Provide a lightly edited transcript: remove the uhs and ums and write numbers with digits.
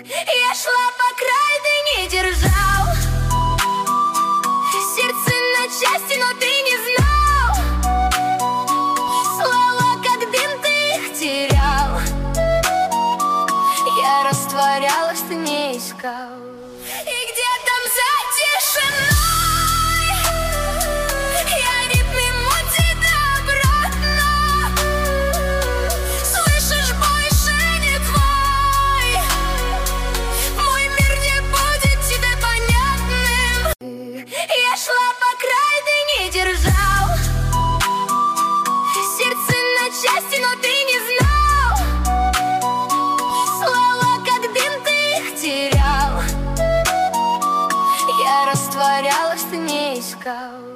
Я шла по краю, ты не держал сердце на части, но ты не знал. Слова как дым, ты их терял. Я растворялась, ты не искал. И где там за тишиной я ритм эмоций добротно. Слышишь, больше не твой. Мой мир не будет тебе понятным. Я шла по краю, ты не держал сердце на части, но ты не знал. Слова как дым, ты их терял. Я растворялась, ты не искал.